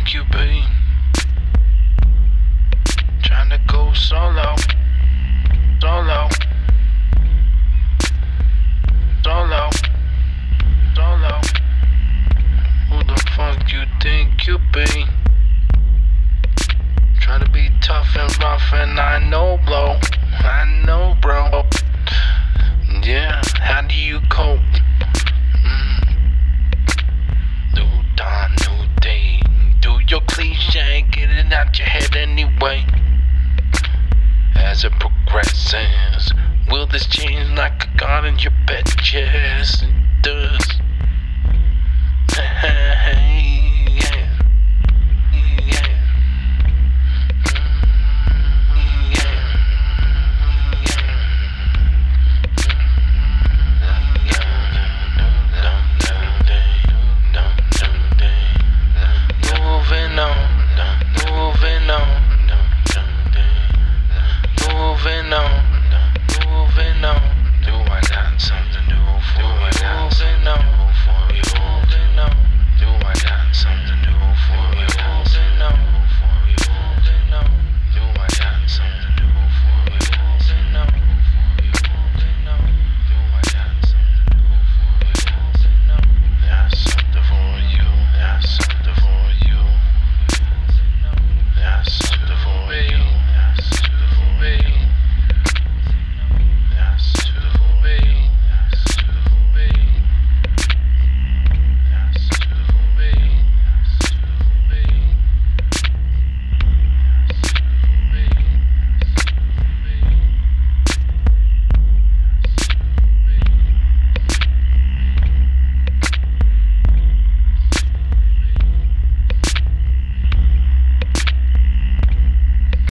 think you be trying to go solo, solo, solo, solo? Who the fuck you think you be? Try to be tough and rough, and I know, bro. Yeah, how do you cope? New dawn, new day. Do your cliche, get it out your head anyway. As it progresses, will this change like a god in your bed? Yes, it does.